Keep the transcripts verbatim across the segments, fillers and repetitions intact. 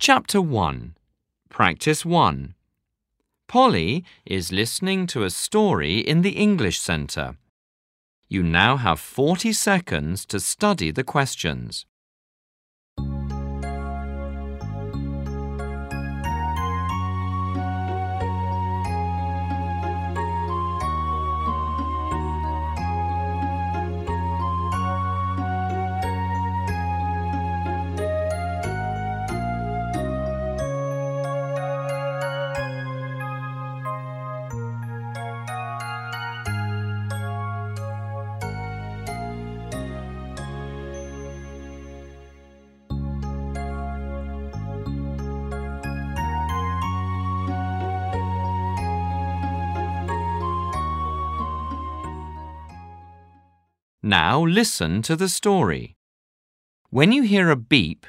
Chapter one. Practice one. Polly is listening to a story in the English Centre. You now have forty seconds to study the questions. Now listen to the story. When you hear a beep,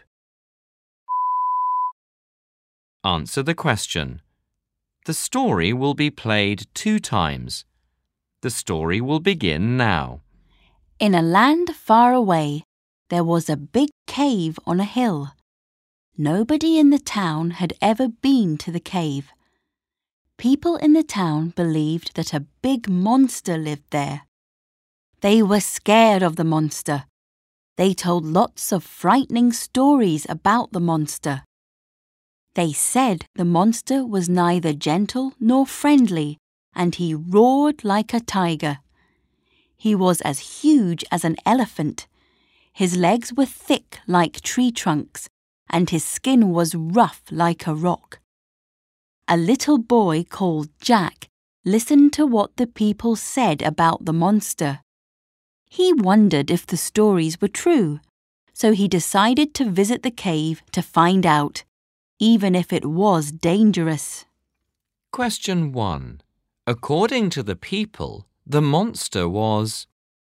answer the question. The story will be played two times. The story will begin now. In a land far away, there was a big cave on a hill. Nobody in the town had ever been to the cave. People in the town believed that a big monster lived there. They were scared of the monster. They told lots of frightening stories about the monster. They said the monster was neither gentle nor friendly, and he roared like a tiger. He was as huge as an elephant. His legs were thick like tree trunks, and his skin was rough like a rock. A little boy called Jack listened to what the people said about the monster. He wondered if the stories were true, so he decided to visit the cave to find out, even if it was dangerous. Question one. According to the people, the monster was...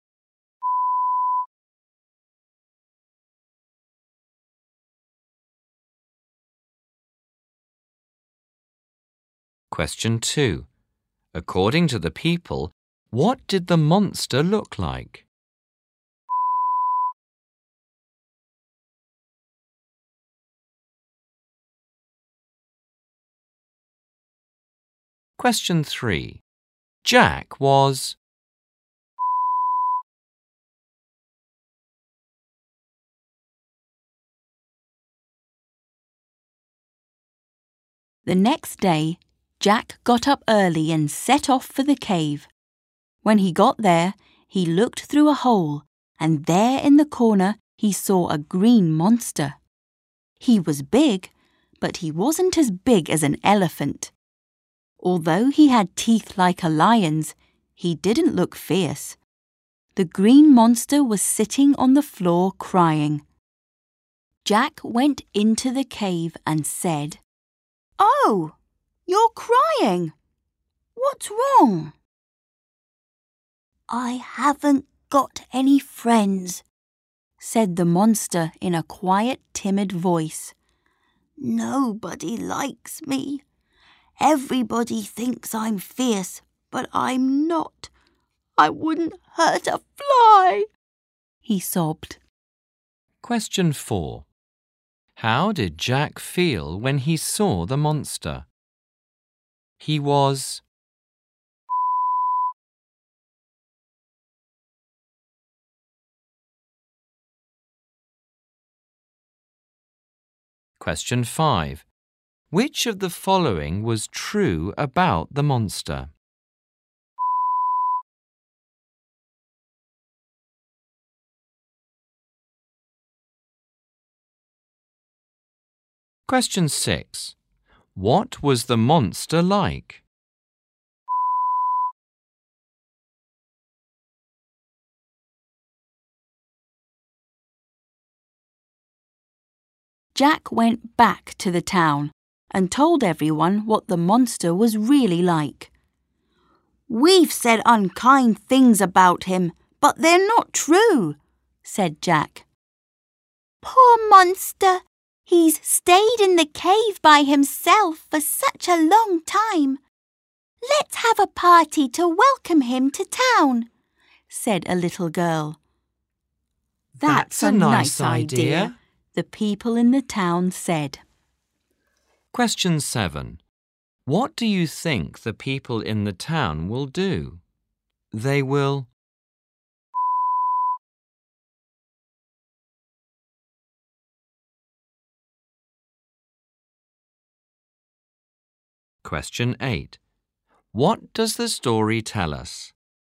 Question two. According to the people, what did the monster look like? Question three. Jack was... The next day, Jack got up early and set off for the cave. When he got there, he looked through a hole, and there in the corner he saw a green monster. He was big, but he wasn't as big as an elephant. Although he had teeth like a lion's, he didn't look fierce. The green monster was sitting on the floor crying. Jack went into the cave and said, "Oh, you're crying. What's wrong?" "I haven't got any friends," said the monster in a quiet, timid voice. "Nobody likes me. Everybody thinks I'm fierce, but I'm not. I wouldn't hurt a fly," he sobbed. Question four. How did Jack feel when he saw the monster? He was... Question five. Which of the following was true about the monster? Question six. What was the monster like? Jack went back to the town and told everyone what the monster was really like. "We've said unkind things about him, but they're not true," said Jack. "Poor monster! He's stayed in the cave by himself for such a long time. Let's have a party to welcome him to town," said a little girl. That's, That's a, a nice idea, the people in the town said. Question seven. What do you think the people in the town will do? They will... Question eight. What does the story tell us?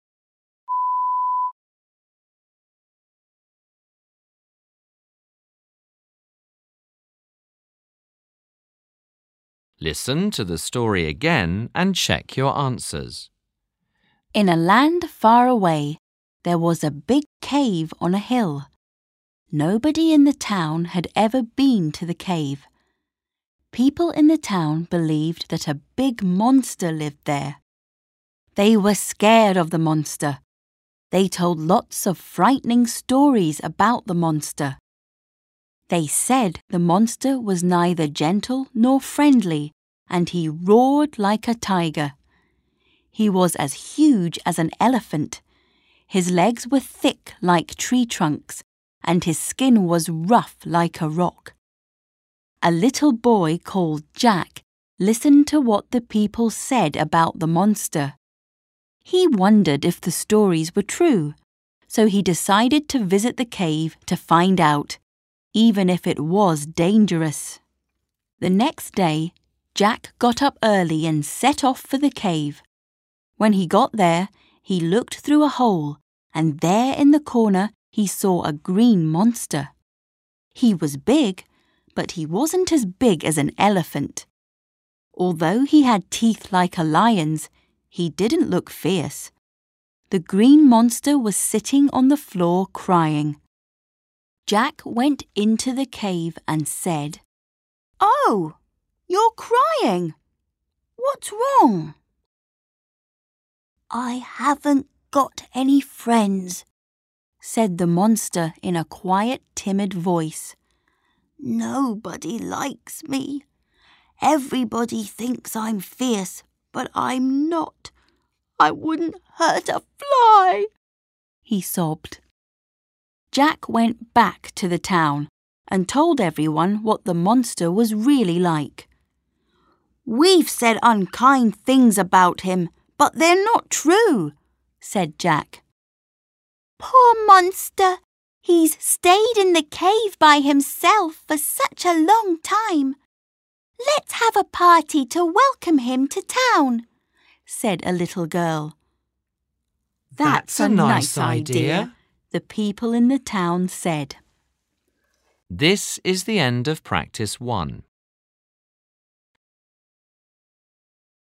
Listen to the story again and check your answers. In a land far away, there was a big cave on a hill. Nobody in the town had ever been to the cave. People in the town believed that a big monster lived there. They were scared of the monster. They told lots of frightening stories about the monster. They said the monster was neither gentle nor friendly, and he roared like a tiger. He was as huge as an elephant. His legs were thick like tree trunks, and his skin was rough like a rock. A little boy called Jack listened to what the people said about the monster. He wondered if the stories were true, so he decided to visit the cave to find out, even if it was dangerous. The next day, Jack got up early and set off for the cave. When he got there, he looked through a hole, and there in the corner he saw a green monster. He was big, but he wasn't as big as an elephant. Although he had teeth like a lion's, he didn't look fierce. The green monster was sitting on the floor crying. Jack went into the cave and said, "Oh, you're crying. What's wrong?" "I haven't got any friends," said the monster in a quiet, timid voice. "Nobody likes me. Everybody thinks I'm fierce, but I'm not. I wouldn't hurt a fly," he sobbed. Jack went back to the town and told everyone what the monster was really like. "We've said unkind things about him, but they're not true," said Jack. "Poor monster! He's stayed in the cave by himself for such a long time. Let's have a party to welcome him to town," said a little girl. That's a nice idea, the people in the town said. This is the end of practice one.